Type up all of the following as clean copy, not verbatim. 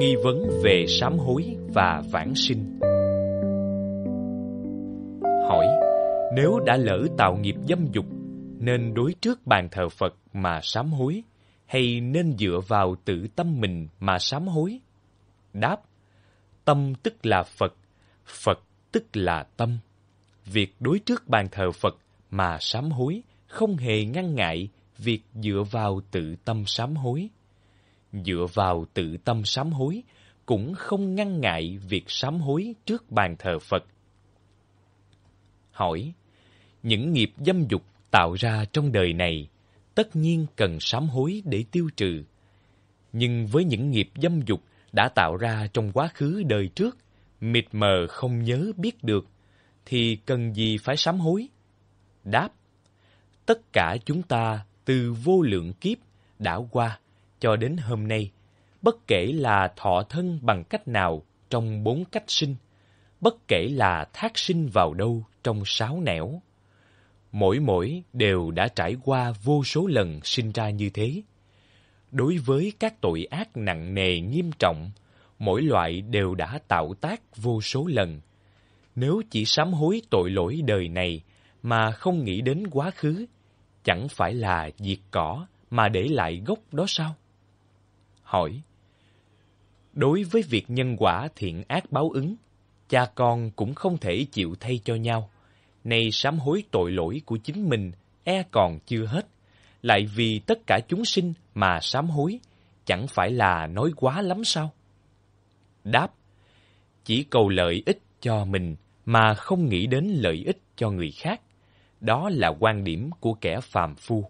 Nghi vấn về sám hối và vãng sinh. Hỏi: nếu đã lỡ tạo nghiệp dâm dục, nên đối trước bàn thờ Phật mà sám hối, hay nên dựa vào tự tâm mình mà sám hối? Đáp: tâm tức là Phật, Phật tức là tâm. Việc đối trước bàn thờ Phật mà sám hối không hề ngăn ngại việc dựa vào tự tâm sám hối. Dựa vào tự tâm sám hối cũng không ngăn ngại việc sám hối trước bàn thờ Phật. Hỏi: những nghiệp dâm dục tạo ra trong đời này tất nhiên cần sám hối để tiêu trừ. Nhưng với những nghiệp dâm dục đã tạo ra trong quá khứ đời trước, mịt mờ không nhớ biết được, thì cần gì phải sám hối? Đáp: tất cả chúng ta từ vô lượng kiếp đã qua cho đến hôm nay, bất kể là thọ thân bằng cách nào trong 4 cách sinh, bất kể là thác sinh vào đâu trong 6 nẻo, mỗi đều đã trải qua vô số lần sinh ra như thế. Đối với các tội ác nặng nề nghiêm trọng, mỗi loại đều đã tạo tác vô số lần. Nếu chỉ sám hối tội lỗi đời này mà không nghĩ đến quá khứ, chẳng phải là diệt cỏ mà để lại gốc đó sao? Hỏi: đối với việc nhân quả thiện ác báo ứng, cha con cũng không thể chịu thay cho nhau. Nay sám hối tội lỗi của chính mình còn chưa hết, lại vì tất cả chúng sinh mà sám hối, chẳng phải là nói quá lắm sao? Đáp: chỉ cầu lợi ích cho mình mà không nghĩ đến lợi ích cho người khác, đó là quan điểm của kẻ phàm phu.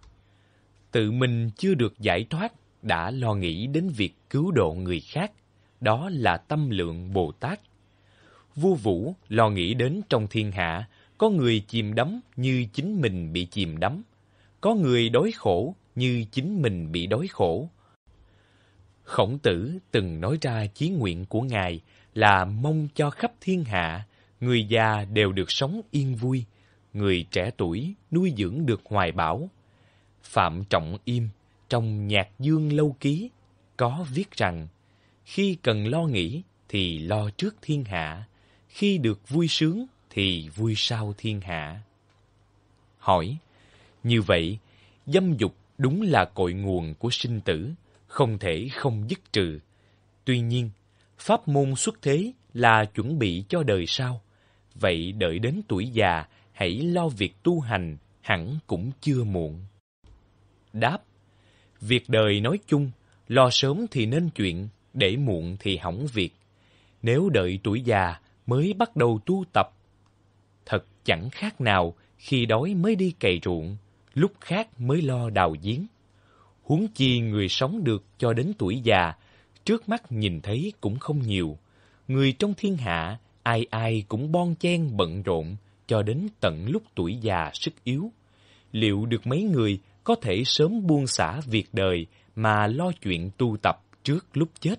Tự mình chưa được giải thoát đã lo nghĩ đến việc cứu độ người khác, đó là tâm lượng Bồ Tát. Vua Vũ lo nghĩ đến trong thiên hạ có người chìm đắm như chính mình bị chìm đắm, có người đói khổ như chính mình bị đói khổ. Khổng Tử từng nói ra chí nguyện của Ngài là mong cho khắp thiên hạ, người già đều được sống yên vui, người trẻ tuổi nuôi dưỡng được hoài bão. Phạm Trọng Im trong Nhạc Dương Lâu Ký có viết rằng: khi cần lo nghĩ thì lo trước thiên hạ, khi được vui sướng thì vui sau thiên hạ. Hỏi: như vậy, dâm dục đúng là cội nguồn của sinh tử, không thể không dứt trừ. Tuy nhiên, pháp môn xuất thế là chuẩn bị cho đời sau. Vậy đợi đến tuổi già, hãy lo việc tu hành, hẳn cũng chưa muộn. Đáp: việc đời nói chung, lo sớm thì nên chuyện, để muộn thì hỏng việc. Nếu đợi tuổi già mới bắt đầu tu tập, thật chẳng khác nào khi đói mới đi cày ruộng, lúc khác mới lo đào giếng. Huống chi người sống được cho đến tuổi già, trước mắt nhìn thấy cũng không nhiều. Người trong thiên hạ, ai ai cũng bon chen bận rộn, cho đến tận lúc tuổi già sức yếu. Liệu được mấy người có thể sớm buông xả việc đời mà lo chuyện tu tập trước lúc chết?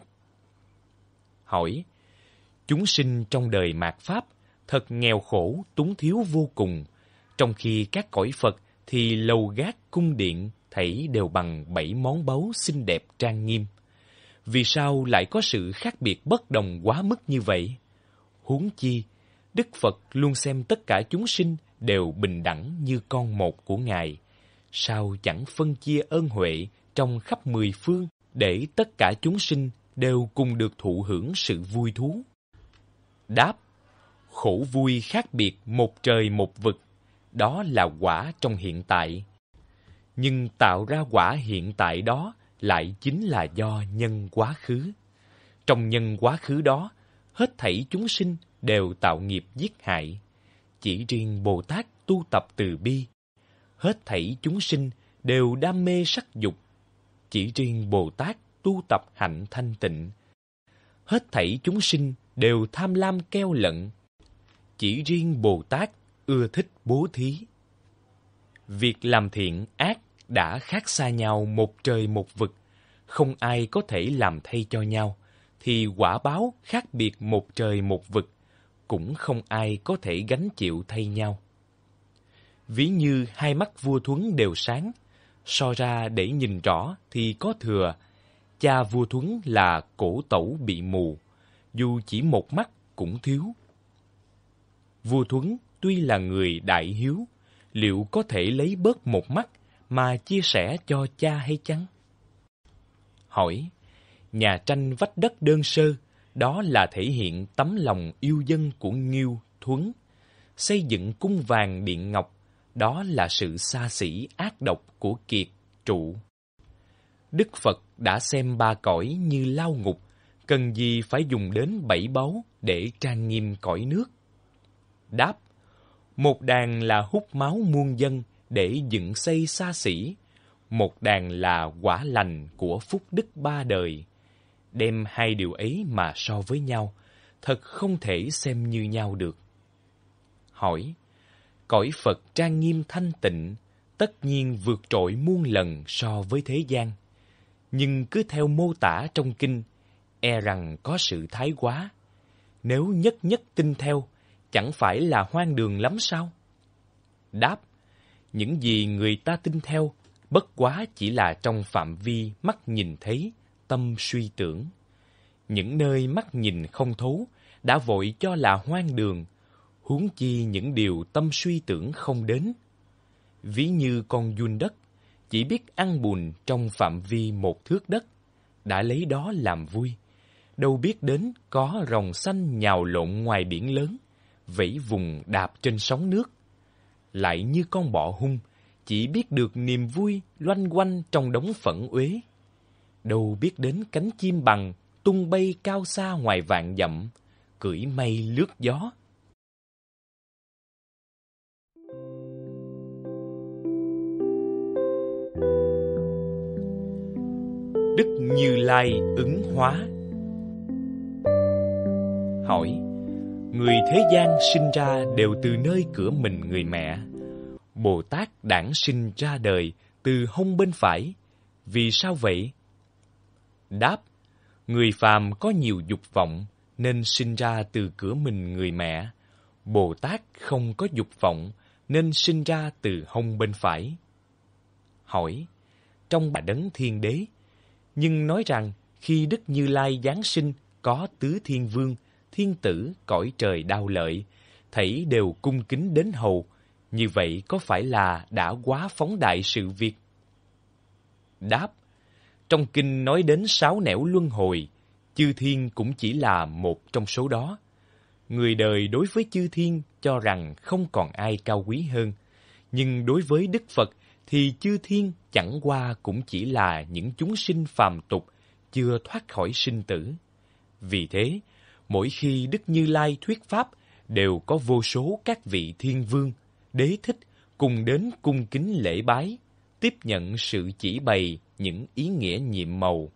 Hỏi: chúng sinh trong đời mạt Pháp thật nghèo khổ, túng thiếu vô cùng, trong khi các cõi Phật thì lầu gác cung điện thảy đều bằng 7 món báu xinh đẹp trang nghiêm. Vì sao lại có sự khác biệt bất đồng quá mức như vậy? Huống chi, Đức Phật luôn xem tất cả chúng sinh đều bình đẳng như con một của Ngài. Sao chẳng phân chia ơn huệ trong khắp 10 phương để tất cả chúng sinh đều cùng được thụ hưởng sự vui thú? Đáp: khổ vui khác biệt một trời một vực, đó là quả trong hiện tại. Nhưng tạo ra quả hiện tại đó lại chính là do nhân quá khứ. Trong nhân quá khứ đó, hết thảy chúng sinh đều tạo nghiệp giết hại. Chỉ riêng Bồ Tát tu tập từ bi, hết thảy chúng sinh đều đam mê sắc dục. Chỉ riêng Bồ Tát tu tập hạnh thanh tịnh, hết thảy chúng sinh đều tham lam keo lận. Chỉ riêng Bồ Tát ưa thích bố thí. Việc làm thiện ác đã khác xa nhau một trời một vực, không ai có thể làm thay cho nhau, thì quả báo khác biệt một trời một vực, cũng không ai có thể gánh chịu thay nhau. Ví như hai mắt vua Thuấn đều sáng, so ra để nhìn rõ thì có thừa, cha vua Thuấn là cổ tẩu bị mù, dù chỉ một mắt cũng thiếu. Vua Thuấn tuy là người đại hiếu, liệu có thể lấy bớt một mắt mà chia sẻ cho cha hay chăng? Hỏi, nhà tranh vách đất đơn sơ, đó là thể hiện tấm lòng yêu dân của Ngưu, Thuấn. Xây dựng cung vàng điện ngọc, đó là sự xa xỉ ác độc của Kiệt, Trụ. Đức Phật đã xem ba cõi như lao ngục, cần gì phải dùng đến 7 báu để trang nghiêm cõi nước? Đáp, một đàn là hút máu muôn dân để dựng xây xa xỉ, một đàn là quả lành của phúc đức ba đời. Đem hai điều ấy mà so với nhau, thật không thể xem như nhau được. Hỏi, cõi Phật trang nghiêm thanh tịnh, tất nhiên vượt trội muôn lần so với thế gian. Nhưng cứ theo mô tả trong kinh, e rằng có sự thái quá. Nếu nhất nhất tin theo, chẳng phải là hoang đường lắm sao? Đáp, những gì người ta tin theo, bất quá chỉ là trong phạm vi mắt nhìn thấy, tâm suy tưởng. Những nơi mắt nhìn không thấu, đã vội cho là hoang đường, huống chi những điều tâm suy tưởng không đến. Ví như con giun đất, chỉ biết ăn bùn trong phạm vi một thước đất, đã lấy đó làm vui. Đâu biết đến có rồng xanh nhào lộn ngoài biển lớn, vẫy vùng đạp trên sóng nước. Lại như con bọ hung, chỉ biết được niềm vui loanh quanh trong đống phẫn uế. Đâu biết đến cánh chim bằng, tung bay cao xa ngoài vạn dặm, cưỡi mây lướt gió. Đức Như Lai ứng hóa. Hỏi, người thế gian sinh ra đều từ nơi cửa mình người mẹ. Bồ Tát đản sinh ra đời từ hông bên phải. Vì sao vậy? Đáp, người phàm có nhiều dục vọng nên sinh ra từ cửa mình người mẹ. Bồ Tát không có dục vọng nên sinh ra từ hông bên phải. Hỏi, trong Bà Đấng Thiên Đế, nhưng nói rằng khi Đức Như Lai giáng sinh có tứ thiên vương, thiên tử, cõi trời đao lợi, thảy đều cung kính đến hầu, như vậy có phải là đã quá phóng đại sự việc? Đáp, trong kinh nói đến 6 nẻo luân hồi, chư thiên cũng chỉ là một trong số đó. Người đời đối với chư thiên cho rằng không còn ai cao quý hơn, nhưng đối với Đức Phật thì chư thiên chẳng qua cũng chỉ là những chúng sinh phàm tục, chưa thoát khỏi sinh tử. Vì thế, mỗi khi Đức Như Lai thuyết pháp, đều có vô số các vị thiên vương, đế thích cùng đến cung kính lễ bái, tiếp nhận sự chỉ bày những ý nghĩa nhiệm màu.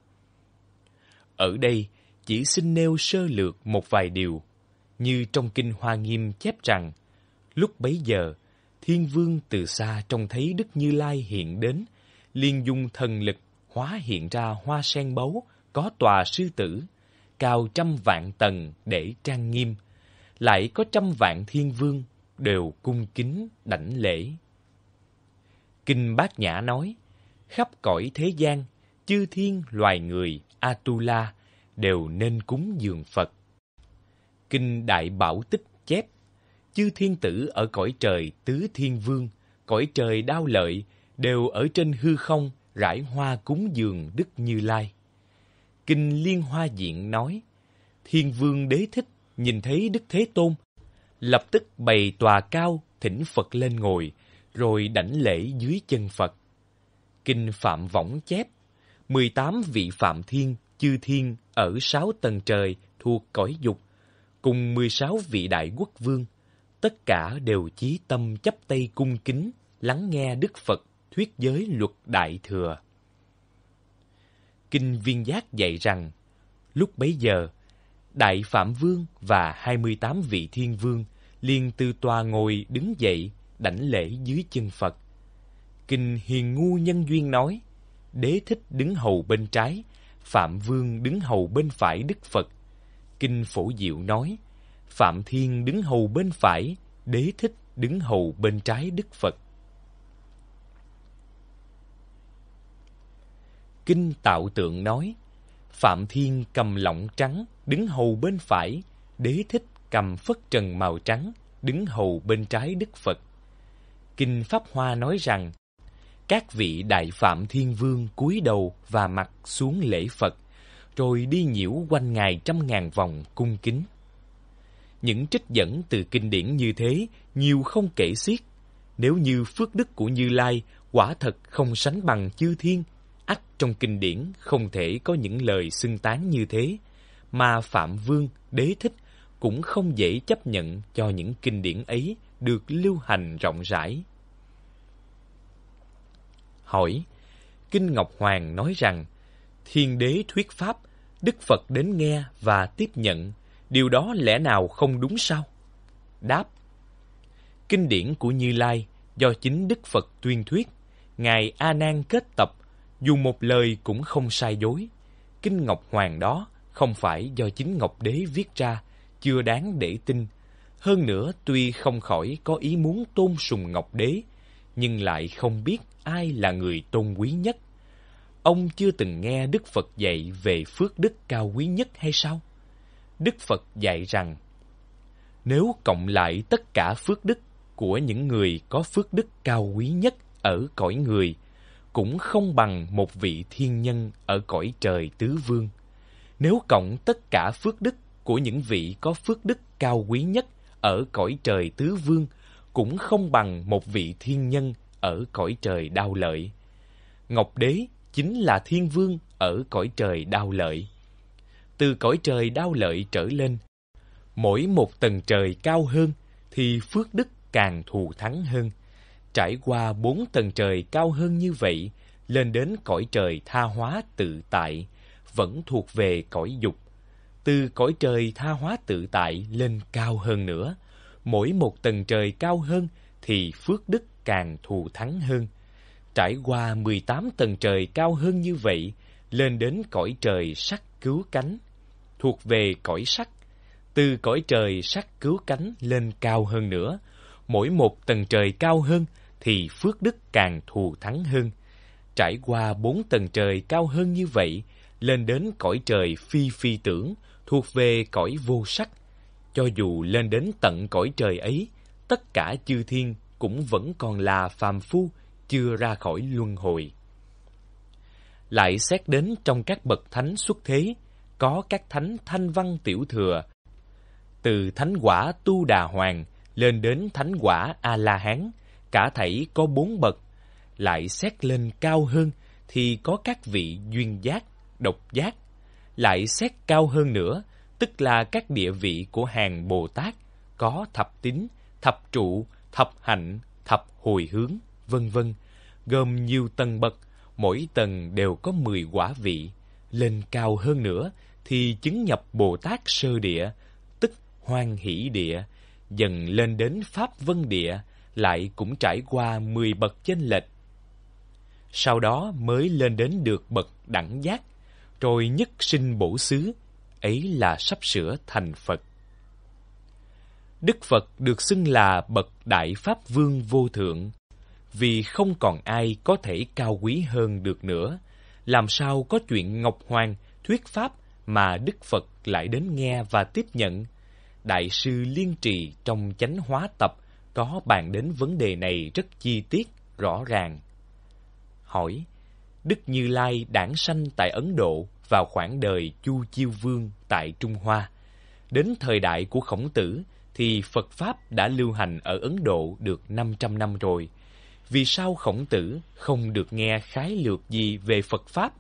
Ở đây, chỉ xin nêu sơ lược một vài điều, như trong kinh Hoa Nghiêm chép rằng, lúc bấy giờ, thiên vương từ xa trông thấy Đức Như Lai hiện đến, liền dùng thần lực hóa hiện ra hoa sen báu có tòa sư tử, cao 100 vạn tầng để trang nghiêm, lại có 100 vạn thiên vương đều cung kính đảnh lễ. Kinh Bát Nhã nói, khắp cõi thế gian, chư thiên loài người, Atula đều nên cúng dường Phật. Kinh Đại Bảo Tích chép, chư thiên tử ở cõi trời tứ thiên vương, cõi trời đao lợi, đều ở trên hư không rải hoa cúng dường Đức Như Lai. Kinh Liên Hoa Diện nói, thiên vương đế thích nhìn thấy Đức Thế Tôn, lập tức bày tòa cao thỉnh Phật lên ngồi, rồi đảnh lễ dưới chân Phật. Kinh Phạm Võng chép, 18 vị Phạm Thiên, chư thiên ở 6 tầng trời thuộc cõi dục, cùng 16 vị đại quốc vương, tất cả đều chí tâm chắp tay cung kính, lắng nghe Đức Phật thuyết giới luật Đại Thừa. Kinh Viên Giác dạy rằng, lúc bấy giờ, Đại Phạm Vương và 28 vị thiên vương liền từ tòa ngồi đứng dậy, đảnh lễ dưới chân Phật. Kinh Hiền Ngu Nhân Duyên nói, Đế thích đứng hầu bên trái, Phạm Vương đứng hầu bên phải Đức Phật. Kinh Phổ Diệu nói, Phạm Thiên đứng hầu bên phải, Đế thích đứng hầu bên trái Đức Phật. Kinh Tạo Tượng nói, Phạm Thiên cầm lọng trắng, đứng hầu bên phải, Đế Thích cầm phất trần màu trắng, đứng hầu bên trái Đức Phật. Kinh Pháp Hoa nói rằng, các vị Đại Phạm Thiên Vương cúi đầu và mặt xuống lễ Phật, rồi đi nhiễu quanh Ngài 100.000 vòng cung kính. Những trích dẫn từ kinh điển như thế nhiều không kể xiết. Nếu như phước đức của Như Lai quả thật không sánh bằng chư thiên, ắt trong kinh điển không thể có những lời xưng tán như thế, mà Phạm Vương, Đế Thích cũng không dễ chấp nhận cho những kinh điển ấy được lưu hành rộng rãi. Hỏi, Kinh Ngọc Hoàng nói rằng, Thiên Đế thuyết pháp, Đức Phật đến nghe và tiếp nhận, điều đó lẽ nào không đúng sao? Đáp, kinh điển của Như Lai do chính Đức Phật tuyên thuyết, Ngài A Nan kết tập, dù một lời cũng không sai dối. Kinh Ngọc Hoàng đó không phải do chính Ngọc Đế viết ra, chưa đáng để tin. Hơn nữa, tuy không khỏi có ý muốn tôn sùng Ngọc Đế, nhưng lại không biết ai là người tôn quý nhất. Ông chưa từng nghe Đức Phật dạy về phước đức cao quý nhất hay sao? Đức Phật dạy rằng, nếu cộng lại tất cả phước đức của những người có phước đức cao quý nhất ở cõi người, cũng không bằng một vị thiên nhân ở cõi trời tứ vương. Nếu cộng tất cả phước đức của những vị có phước đức cao quý nhất ở cõi trời tứ vương, cũng không bằng một vị thiên nhân ở cõi trời đao lợi. Ngọc Đế chính là thiên vương ở cõi trời đao lợi. Từ cõi trời đao lợi trở lên, mỗi một tầng trời cao hơn thì phước đức càng thù thắng hơn. Trải qua 4 tầng trời cao hơn như vậy, lên đến cõi trời tha hóa tự tại, vẫn thuộc về cõi dục. Từ cõi trời tha hóa tự tại lên cao hơn nữa, mỗi một tầng trời cao hơn thì phước đức càng thù thắng hơn. Trải qua 18 tầng trời cao hơn như vậy, lên đến cõi trời sắc cứu cánh, thuộc về cõi sắc. Từ cõi trời sắc cứu cánh lên cao hơn nữa, mỗi một tầng trời cao hơn thì phước đức càng thù thắng hơn. Trải qua 4 tầng trời cao hơn như vậy, lên đến cõi trời phi phi tưởng, thuộc về cõi vô sắc. Cho dù lên đến tận cõi trời ấy, tất cả chư thiên cũng vẫn còn là phàm phu, chưa ra khỏi luân hồi. Lại xét đến trong các bậc thánh xuất thế, có các thánh thanh văn tiểu thừa, từ thánh quả Tu Đà Hoàng lên đến thánh quả A-la-hán, cả thảy có 4 bậc. Lại xét lên cao hơn thì có các vị duyên giác, độc giác. Lại xét cao hơn nữa, tức là các địa vị của hàng Bồ Tát, có thập tín, thập trụ, thập hạnh, thập hồi hướng, vân vân, gồm nhiều tầng bậc, mỗi tầng đều có 10 quả vị. Lên cao hơn nữa thì chứng nhập Bồ Tát sơ địa, tức hoan hỷ địa, dần lên đến Pháp Vân địa, lại cũng trải qua 10 bậc chênh lệch. Sau đó mới lên đến được bậc đẳng giác, rồi nhất sinh bổ xứ, ấy là sắp sửa thành Phật. Đức Phật được xưng là bậc Đại Pháp Vương vô thượng, vì không còn ai có thể cao quý hơn được nữa. Làm sao có chuyện Ngọc Hoàng thuyết pháp mà Đức Phật lại đến nghe và tiếp nhận? Đại sư Liên Trì trong Chánh Hóa Tập có bàn đến vấn đề này rất chi tiết, rõ ràng. Hỏi, Đức Như Lai đản sanh tại Ấn Độ vào khoảng đời Chu Chiêu Vương tại Trung Hoa. Đến thời đại của Khổng Tử thì Phật Pháp đã lưu hành ở Ấn Độ được 500 năm rồi. Vì sao Khổng Tử không được nghe khái lược gì về Phật Pháp?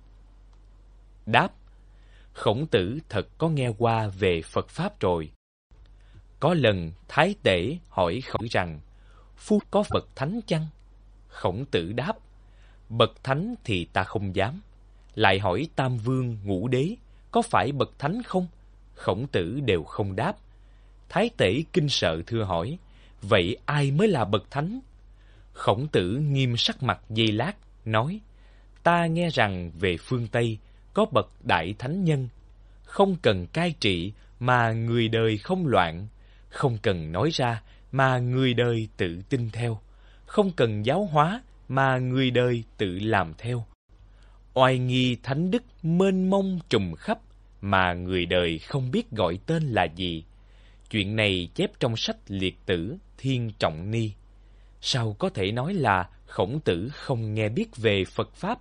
Đáp, Khổng Tử thật có nghe qua về Phật Pháp rồi. Có lần Thái Tể hỏi Khổng Tử rằng, Phu có bậc thánh chăng? Khổng Tử đáp, bậc thánh thì ta không dám. Lại hỏi Tam Vương Ngũ Đế, có phải bậc thánh không? Khổng Tử đều không đáp. Thái Tể kinh sợ thưa hỏi, vậy ai mới là bậc thánh? Khổng Tử nghiêm sắc mặt giây lát, nói, ta nghe rằng về phương Tây có bậc đại thánh nhân, không cần cai trị mà người đời không loạn, không cần nói ra mà người đời tự tin theo, không cần giáo hóa mà người đời tự làm theo. Oai nghi thánh đức mênh mông trùm khắp, mà người đời không biết gọi tên là gì. Chuyện này chép trong sách Liệt Tử Thiên Trọng Ni. Sao có thể nói là Khổng Tử không nghe biết về Phật Pháp?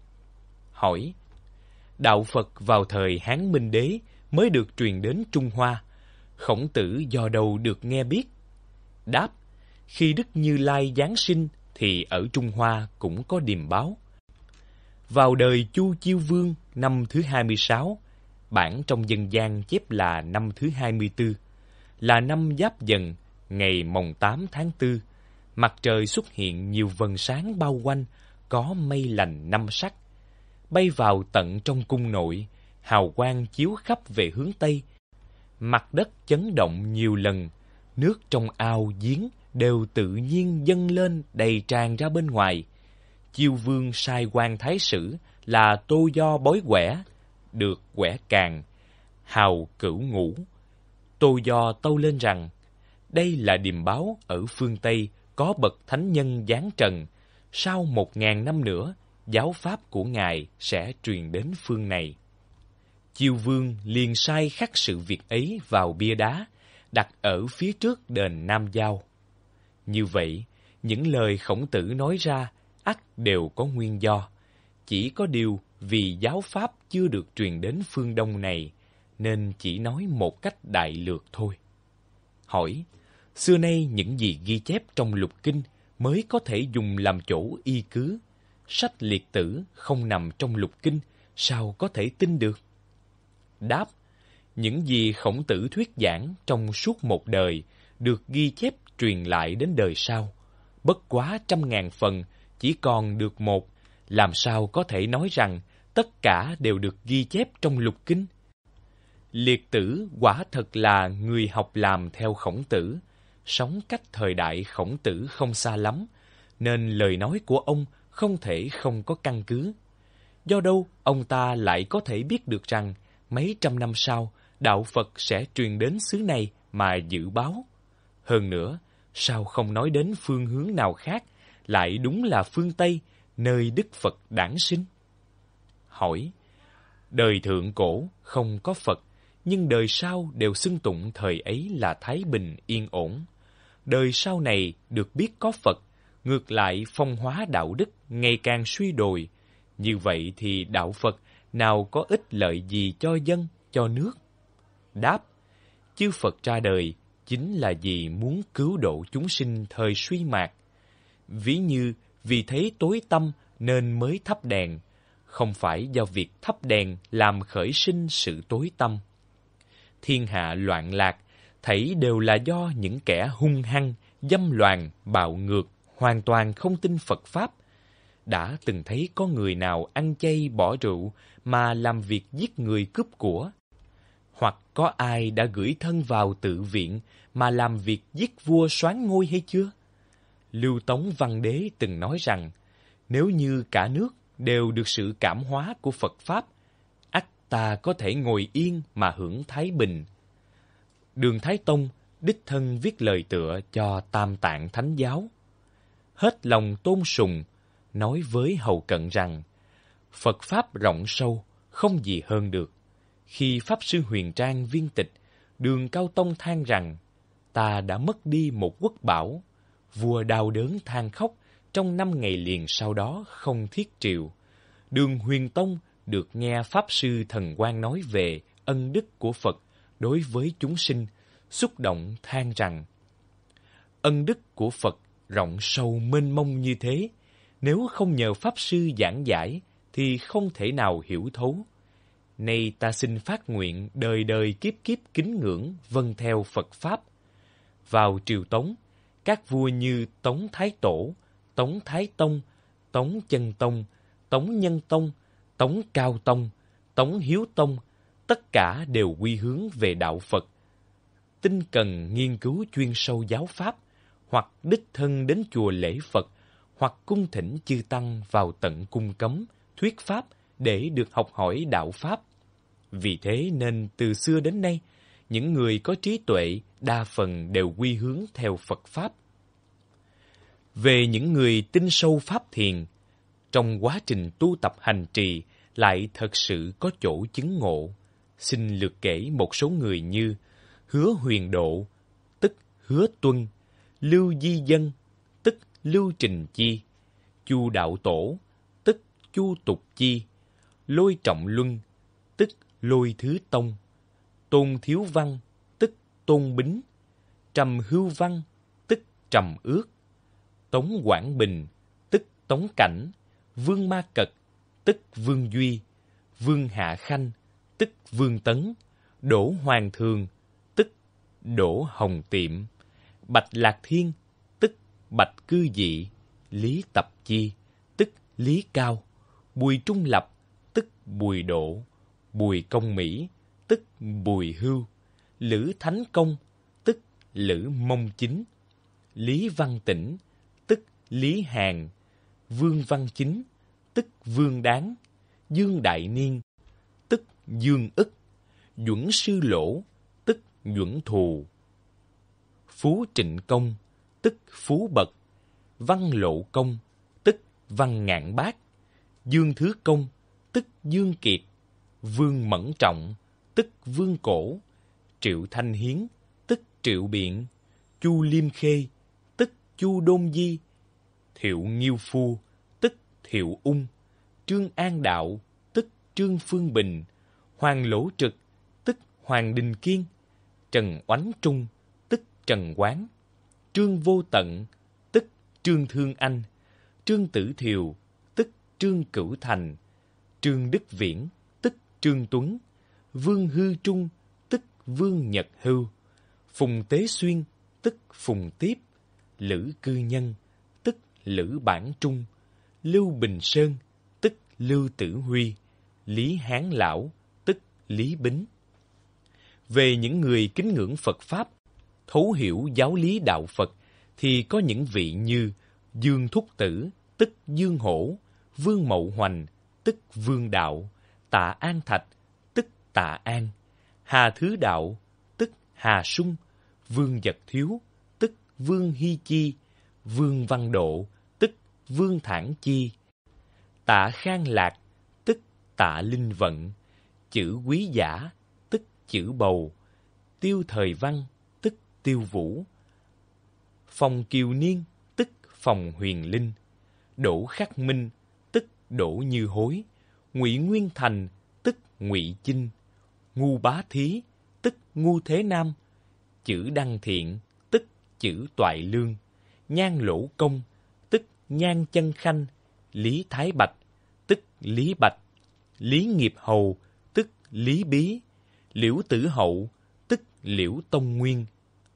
Hỏi: đạo Phật vào thời Hán Minh Đế mới được truyền đến Trung Hoa, Khổng Tử do đâu được nghe biết? Đáp: khi Đức Như Lai giáng sinh thì ở Trung Hoa cũng có điềm báo. Vào đời Chu Chiêu Vương năm thứ 26, bản trong dân gian chép là năm thứ 24, là năm Giáp Dần, ngày mồng 8 tháng 4, mặt trời xuất hiện nhiều vầng sáng bao quanh, có mây lành 5 sắc. Bay vào tận trong cung nội, hào quang chiếu khắp về hướng Tây. Mặt đất chấn động nhiều lần, nước trong ao giếng đều tự nhiên dâng lên đầy tràn ra bên ngoài. Chiêu Vương sai quan thái sử là Tô Do bói quẻ, được quẻ càng, hào cửu ngũ. Tô Do tâu lên rằng, đây là điềm báo ở phương Tây có bậc thánh nhân giáng trần, sau 1000 năm nữa, giáo pháp của Ngài sẽ truyền đến phương này. Chiêu Vương liền sai khắc sự việc ấy vào bia đá, đặt ở phía trước đền Nam Giao. Như vậy, những lời Khổng Tử nói ra ắt đều có nguyên do, chỉ có điều vì giáo pháp chưa được truyền đến phương Đông này, nên chỉ nói một cách đại lược thôi. Hỏi: xưa nay những gì ghi chép trong lục kinh mới có thể dùng làm chỗ y cứ? Sách Liệt Tử không nằm trong lục kinh, sao có thể tin được? Đáp: những gì Khổng Tử thuyết giảng trong suốt một đời được ghi chép truyền lại đến đời sau, bất quá 100.000 phần, chỉ còn được một, làm sao có thể nói rằng tất cả đều được ghi chép trong lục kinh? Liệt Tử quả thật là người học làm theo Khổng Tử, sống cách thời đại Khổng Tử không xa lắm, nên lời nói của ông không thể không có căn cứ. Do đâu ông ta lại có thể biết được rằng mấy trăm năm sau đạo Phật sẽ truyền đến xứ này mà dự báo? Hơn nữa, sao không nói đến phương hướng nào khác, lại đúng là phương Tây, nơi Đức Phật đản sinh? Hỏi: đời thượng cổ không có Phật, nhưng đời sau đều xưng tụng thời ấy là thái bình yên ổn. Đời sau này được biết có Phật, ngược lại phong hóa đạo đức ngày càng suy đồi. Như vậy thì đạo Phật nào có ích lợi gì cho dân, cho nước? Đáp: chư Phật ra đời chính là vì muốn cứu độ chúng sinh thời suy mạt. Ví như vì thấy tối tăm nên mới thắp đèn, không phải do việc thắp đèn làm khởi sinh sự tối tăm. Thiên hạ loạn lạc, thảy đều là do những kẻ hung hăng, dâm loạn, bạo ngược, hoàn toàn không tin Phật Pháp. Đã từng thấy có người nào ăn chay bỏ rượu mà làm việc giết người cướp của? Hoặc có ai đã gửi thân vào tự viện mà làm việc giết vua soán ngôi hay chưa? Lưu Tống Văn Đế từng nói rằng, nếu như cả nước đều được sự cảm hóa của Phật Pháp, ắt ta có thể ngồi yên mà hưởng thái bình. Đường Thái Tông đích thân viết lời tựa cho Tam Tạng Thánh Giáo. Hết lòng tôn sùng, nói với hầu cận rằng, Phật Pháp rộng sâu, không gì hơn được. Khi Pháp Sư Huyền Trang viên tịch, Đường Cao Tông than rằng, ta đã mất đi một quốc bảo. Vua đau đớn than khóc, trong 5 ngày liền sau đó không thiết triều. Đường Huyền Tông được nghe Pháp Sư Thần Quang nói về ân đức của Phật đối với chúng sinh, xúc động than rằng, ân đức của Phật rộng sâu mênh mông như thế, nếu không nhờ Pháp Sư giảng giải thì không thể nào hiểu thấu. Nay ta xin phát nguyện đời đời kiếp kiếp kính ngưỡng vâng theo Phật Pháp. Vào triều Tống, các vua như Tống Thái Tổ, Tống Thái Tông, Tống Chân Tông, Tống Nhân Tông, Tống Cao Tông, Tống Hiếu Tông, tất cả đều quy hướng về đạo Phật. Tinh cần nghiên cứu chuyên sâu giáo Pháp, hoặc đích thân đến chùa lễ Phật, hoặc cung thỉnh chư Tăng vào tận cung cấm, thuyết Pháp để được học hỏi đạo Pháp. Vì thế nên từ xưa đến nay, những người có trí tuệ đa phần đều quy hướng theo Phật Pháp. Về những người tin sâu Pháp Thiền, trong quá trình tu tập hành trì lại thật sự có chỗ chứng ngộ. Xin lược kể một số người như Hứa Huyền Độ, tức Hứa Tuân, Lưu Di Dân, tức Lưu Trình Chi, Chu Đạo Tổ, tức Chu Tục Chi, Lôi Trọng Luân, tức Lôi Thứ Tông, Tôn Thiếu Văn, tức Tôn Bính, Trầm Hưu Văn, tức Trầm Ước, Tống Quảng Bình, tức Tống Cảnh, Vương Ma Cật, tức Vương Duy, Vương Hạ Khanh, tức Vương Tấn, Đỗ Hoàng Thường, tức Đỗ Hồng Tiệm, Bạch Lạc Thiên, tức Bạch Cư Dị, Lý Tập Chi, tức Lý Cao, Bùi Trung Lập, tức Bùi Độ, Bùi Công Mỹ, tức Bùi Hưu, Lữ Thánh Công, tức Lữ Mông Chính, Lý Văn Tĩnh, tức Lý Hàn, Vương Văn Chính, tức Vương Đáng, Dương Đại Niên, tức Dương Ức, Duẩn Sư Lỗ, tức Duẩn Thù, Phú Trịnh Công, tức Phú Bật, Văn Lộ Công, tức Văn Ngạn Bác, Dương Thứ Công, tức Dương Kiệt, Vương Mẫn Trọng, tức Vương Cổ, Triệu Thanh Hiến, tức Triệu Biện, Chu Liêm Khê, tức Chu Đôn Di, Thiệu Nghiêu Phu, tức Thiệu Ung, Trương An Đạo, tức Trương Phương Bình, Hoàng Lỗ Trực, tức Hoàng Đình Kiên, Trần Oánh Trung, tức Trần Quán, Trương Vô Tận, tức Trương Thương Anh, Trương Tử Thiều, tức Trương Cửu Thành, Trương Đức Viễn, tức Trương Tuấn, Vương Hư Trung, tức Vương Nhật Hưu, Phùng Tế Xuyên, tức Phùng Tiếp, Lữ Cư Nhân, tức Lữ Bản Trung, Lưu Bình Sơn, tức Lưu Tử Huy, Lý Hán Lão, tức Lý Bính. Về những người kính ngưỡng Phật Pháp, thấu hiểu giáo lý đạo Phật, thì có những vị như Dương Thúc Tử, tức Dương Hổ, Vương Mậu Hoành, tức Vương Đạo, Tạ An Thạch, tức Tạ An, Hà Thứ Đạo, tức Hà Sung, Vương Vật Thiếu, tức Vương Hy Chi, Vương Văn Độ, tức Vương Thản Chi, Tạ Khang Lạc, tức Tạ Linh Vận, Chữ Quý Giả, tức Chữ Bầu, Tiêu Thời Văn, tức Tiêu Vũ, Phòng Kiều Niên, tức Phòng Huyền Linh, Đỗ Khắc Minh, tức Đỗ Như Hối, Ngụy Nguyên Thành, tức Ngụy Chinh, Ngu Bá Thí, tức Ngu Thế Nam, Chữ Đăng Thiện, tức Chữ Toại Lương, Nhan Lỗ Công, tức Nhan Chân Khanh, Lý Thái Bạch, tức Lý Bạch, Lý Nghiệp Hầu, tức Lý Bí, Liễu Tử Hậu, tức Liễu Tông Nguyên,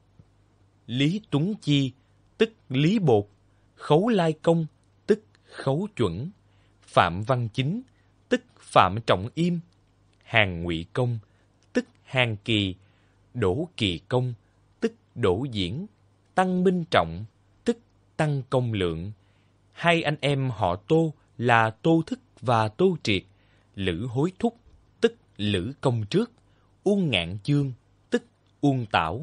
Lý Tuấn Chi, tức Lý Bột, Khấu Lai Công, tức Khấu Chuẩn, Phạm Văn Chính, tức Phạm Trọng Im, Hàn Ngụy Công, tức Hàn Kỳ, Đỗ Kỳ Công, tức Đỗ Diễn, Tăng Minh Trọng, tức Tăng Công Lượng. Hai anh em họ Tô là Tô Thức và Tô Triệt, Lữ Hối Thúc, tức Lữ Công Trước, Uông Ngạn Chương, tức Uông Tảo,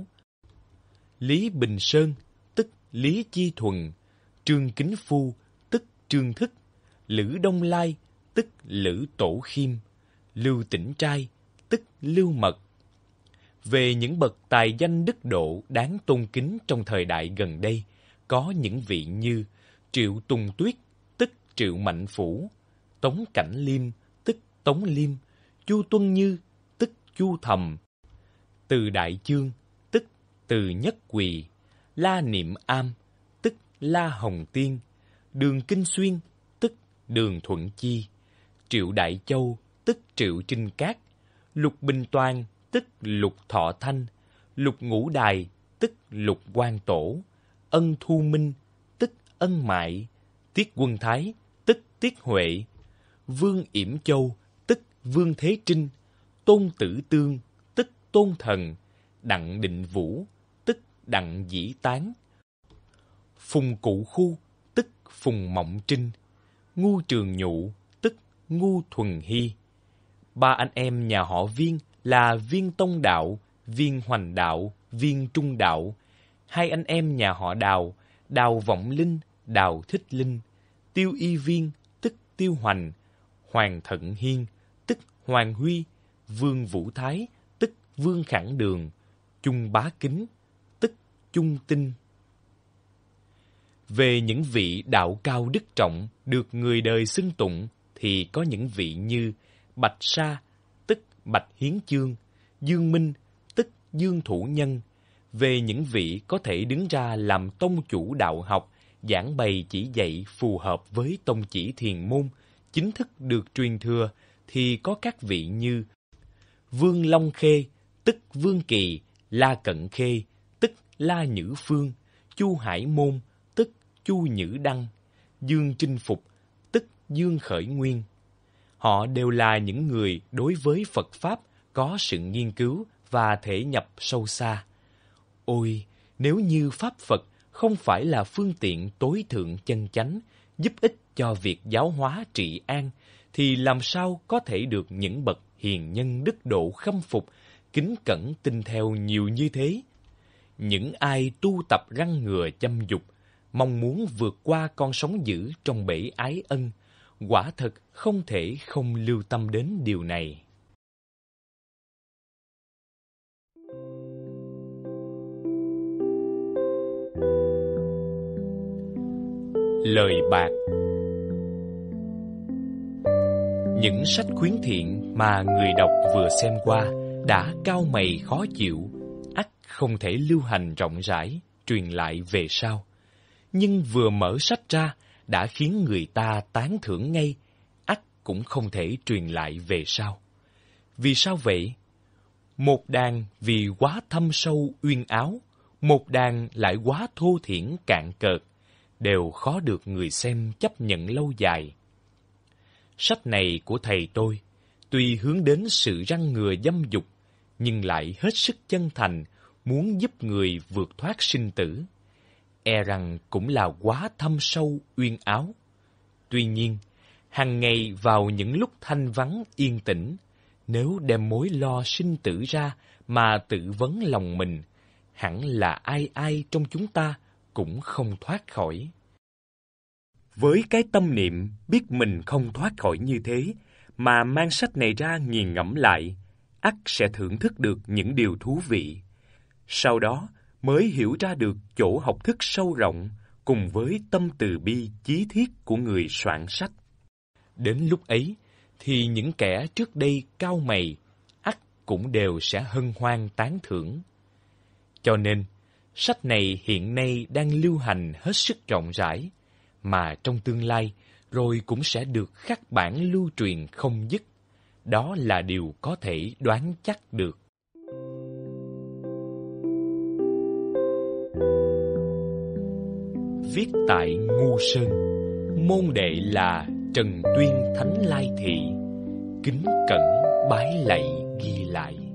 Lý Bình Sơn, tức Lý Chi Thuần, Trương Kính Phu, tức Trương Thức, Lữ Đông Lai, tức Lữ Tổ Khiêm, Lưu Tĩnh Trai, tức Lưu Mật. Về những bậc tài danh đức độ đáng tôn kính trong thời đại gần đây, có những vị như Triệu Tùng Tuyết, tức Triệu Mạnh Phủ, Tống Cảnh Liêm, tức Tống Liêm, Chu Tuân Như, tức Chu Thầm, Từ Đại Chương, tức Từ Nhất Quỳ, La Niệm Am, tức La Hồng Tiên, Đường Kinh Xuyên, tức Đường Thuận Chi, Triệu Đại Châu, tức Triệu Trinh Cát, Lục Bình Toàn, tức Lục Thọ Thanh, Lục Ngũ Đài, tức Lục Quang Tổ, Ân Thu Minh, tức Ân Mại, Tiết Quân Thái, tức Tiết Huệ, Vương Yểm Châu, tức Vương Thế Trinh, Tôn Tử Tương, tức Tôn Thần, Đặng Định Vũ, tức Đặng Dĩ Tán, Phùng Cụ Khu, tức Phùng Mộng Trinh, Ngu Trường Nhụ, tức Ngu Thuần Hy. Ba anh em nhà họ Viên là Viên Tông Đạo, Viên Hoành Đạo, Viên Trung Đạo. Hai anh em nhà họ Đào, Đào Vọng Linh, Đào Thích Linh, Tiêu Y Viên, tức Tiêu Hoành, Hoàng Thận Hiên, tức Hoàng Huy, Vương Vũ Thái, tức Vương Khẳng Đường, Chung Bá Kính, tức Chung Tinh. Về những vị đạo cao đức trọng được người đời xưng tụng thì có những vị như Bạch Sa, tức Bạch Hiến Chương, Dương Minh, tức Dương Thủ Nhân. Về những vị có thể đứng ra làm tông chủ đạo học, giảng bày chỉ dạy phù hợp với tông chỉ thiền môn, chính thức được truyền thừa, thì có các vị như Vương Long Khê, tức Vương Kỳ, La Cận Khê, tức La Nhữ Phương, Chu Hải Môn, tức Chu Nhữ Đăng, Dương Trinh Phục, tức Dương Khởi Nguyên. Họ đều là những người đối với Phật Pháp có sự nghiên cứu và thể nhập sâu xa. Ôi, nếu như Pháp Phật không phải là phương tiện tối thượng chân chánh, giúp ích cho việc giáo hóa trị an, thì làm sao có thể được những bậc hiền nhân đức độ khâm phục, kính cẩn tin theo nhiều như thế? Những ai tu tập răn ngừa chăm dục, mong muốn vượt qua con sóng dữ trong bể ái ân, quả thật không thể không lưu tâm đến điều này. Lời bạc. Những sách khuyến thiện mà người đọc vừa xem qua đã cau mày khó chịu, ắt không thể lưu hành rộng rãi, truyền lại về sau. Nhưng vừa mở sách ra đã khiến người ta tán thưởng ngay, ắt cũng không thể truyền lại về sau. Vì sao vậy? Một đàn vì quá thâm sâu uyên áo, một đàn lại quá thô thiển cạn cợt, đều khó được người xem chấp nhận lâu dài. Sách này của thầy tôi, tuy hướng đến sự răn ngừa dâm dục, nhưng lại hết sức chân thành, muốn giúp người vượt thoát sinh tử. E rằng cũng là quá thâm sâu uyên áo. Tuy nhiên, hàng ngày vào những lúc thanh vắng yên tĩnh, nếu đem mối lo sinh tử ra mà tự vấn lòng mình, hẳn là ai ai trong chúng ta cũng không thoát khỏi. Với cái tâm niệm biết mình không thoát khỏi như thế, mà mang sách này ra nghiền ngẫm lại, ắt sẽ thưởng thức được những điều thú vị. Sau đó mới hiểu ra được chỗ học thức sâu rộng cùng với tâm từ bi chí thiết của người soạn sách. Đến lúc ấy, thì những kẻ trước đây cau mày, ắt cũng đều sẽ hân hoan tán thưởng. Cho nên, sách này hiện nay đang lưu hành hết sức rộng rãi, mà trong tương lai rồi cũng sẽ được khắc bản lưu truyền không dứt. Đó là điều có thể đoán chắc được. Viết tại Ngu Sơn, môn đệ là Trần Tuyên Thánh Lai Thị, kính cẩn bái lạy ghi lại.